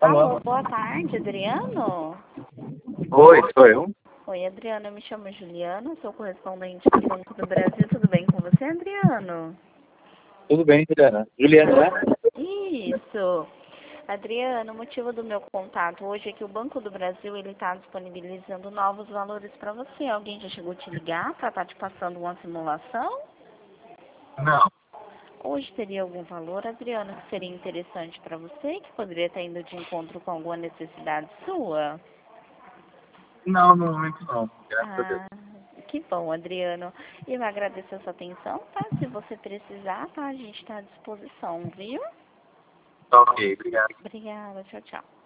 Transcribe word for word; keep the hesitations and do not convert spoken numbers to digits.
Alô, Alô, boa tarde, Adriano? oi, sou eu. Oi, Adriano, eu me chamo Juliana, sou correspondente do Banco do Brasil. Tudo bem com você, Adriano? Tudo bem, Juliana? Juliana, né? Isso. Adriano, o motivo do meu contato hoje é que o Banco do Brasil ele está disponibilizando novos valores para você. Alguém já chegou a te ligar para estar te passando uma simulação? Não, Hoje teria algum valor, Adriano, que seria interessante para você, que poderia estar indo de encontro com alguma necessidade sua? não, no momento não, graças a Deus. Ah, que bom, Adriano. Eu agradeço a sua atenção, tá? Se você precisar, tá? A gente está à disposição, viu? Tá ok, obrigado. Obrigada, tchau, tchau.